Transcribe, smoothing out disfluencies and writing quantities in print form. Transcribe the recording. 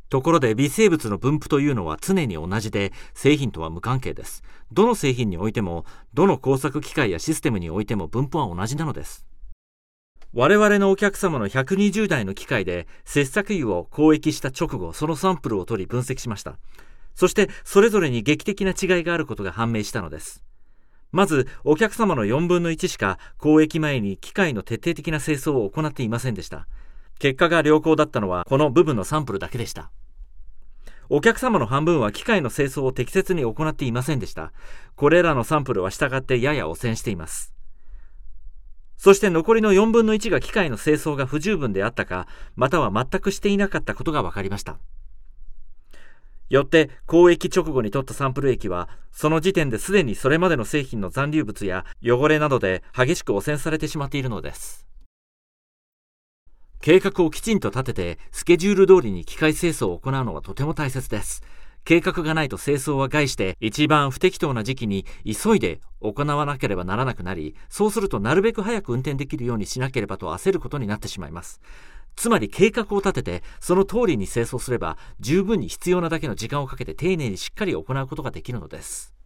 ところで微生物の分布というのは常に同じで、製品とは無関係です。どの製品においても、どの工作機械やシステムにおいても分布は同じなのです。我々のお客様の120台の機械で切削油を交易した直後、そのサンプルを取り分析しました。そしてそれぞれに劇的な違いがあることが判明したのです。まずお客様の4分の1しか交易前に機械の徹底的な清掃を行っていませんでした。結果が良好だったのはこの部分のサンプルだけでした。お客様の半分は機械の清掃を適切に行っていませんでした。これらのサンプルは従ってやや汚染しています。そして残りの4分の1が機械の清掃が不十分であったか、または全くしていなかったことが分かりました。よって交易直後に取ったサンプル液は、その時点ですでにそれまでの製品の残留物や汚れなどで激しく汚染されてしまっているのです。計画をきちんと立ててスケジュール通りに機械清掃を行うのはとても大切です。計画がないと清掃は害して一番不適当な時期に急いで行わなければならなくなり、そうするとなるべく早く運転できるようにしなければと焦ることになってしまいます。つまり計画を立ててその通りに清掃すれば十分に必要なだけの時間をかけて丁寧にしっかり行うことができるのです。